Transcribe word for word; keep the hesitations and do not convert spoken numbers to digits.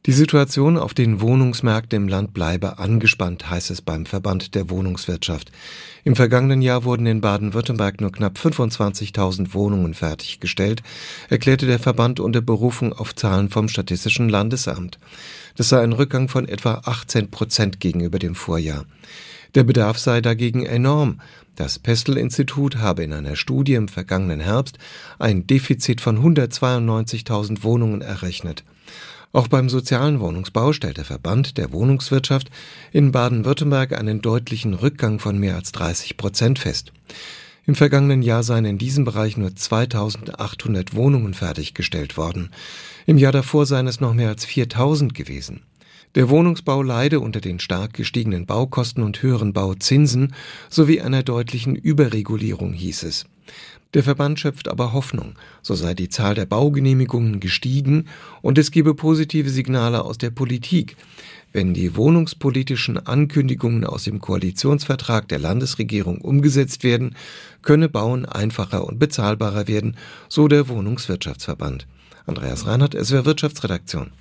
Die Situation auf den Wohnungsmärkten im Land bleibe angespannt, heißt es beim Verband der Wohnungswirtschaft. Im vergangenen Jahr wurden in Baden-Württemberg nur knapp fünfundzwanzigtausend Wohnungen fertiggestellt, erklärte der Verband unter Berufung auf Zahlen vom Statistischen Landesamt. Das sei ein Rückgang von etwa achtzehn Prozent gegenüber dem Vorjahr. Der Bedarf sei dagegen enorm. Das Pestel-Institut habe in einer Studie im vergangenen Herbst ein Defizit von hundertzweiundneunzigtausend Wohnungen errechnet. Auch beim sozialen Wohnungsbau stellt der Verband der Wohnungswirtschaft in Baden-Württemberg einen deutlichen Rückgang von mehr als dreißig Prozent fest. Im vergangenen Jahr seien in diesem Bereich nur zweitausendachthundert Wohnungen fertiggestellt worden. Im Jahr davor seien es noch mehr als viertausend gewesen. Der Wohnungsbau leide unter den stark gestiegenen Baukosten und höheren Bauzinsen sowie einer deutlichen Überregulierung, hieß es. Der Verband schöpft aber Hoffnung, so sei die Zahl der Baugenehmigungen gestiegen und es gebe positive Signale aus der Politik. Wenn die wohnungspolitischen Ankündigungen aus dem Koalitionsvertrag der Landesregierung umgesetzt werden, könne Bauen einfacher und bezahlbarer werden, so der Wohnungswirtschaftsverband. Andreas Reinhardt, S W R Wirtschaftsredaktion.